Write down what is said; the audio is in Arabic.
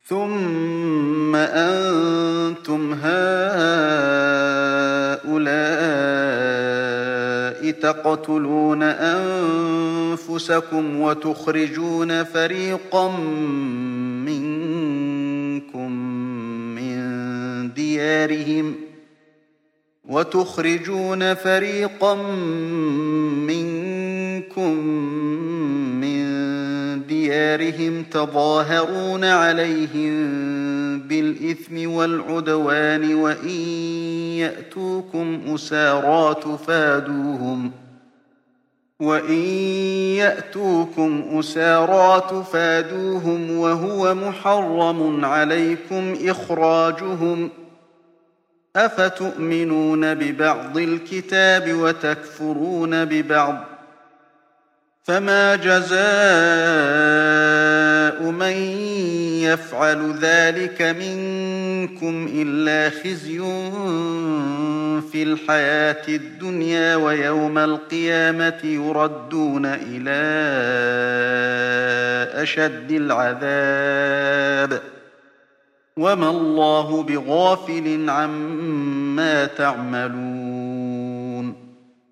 ثم أنتم هؤلاء تقتلون أنفسكم وتخرجون فريقا منكم من ديارهم تظاهرون عليهم بالإثم والعدوان وإن يأتوكم أسارى تفادوهم وهو محرم عليكم إخراجهم أفتؤمنون ببعض الكتاب وتكفرون ببعض فما جزاء من يفعل ذلك منكم إلا خزي في الحياة الدنيا ويوم القيامة يردون إلى أشد العذاب وما الله بغافل عما تعملون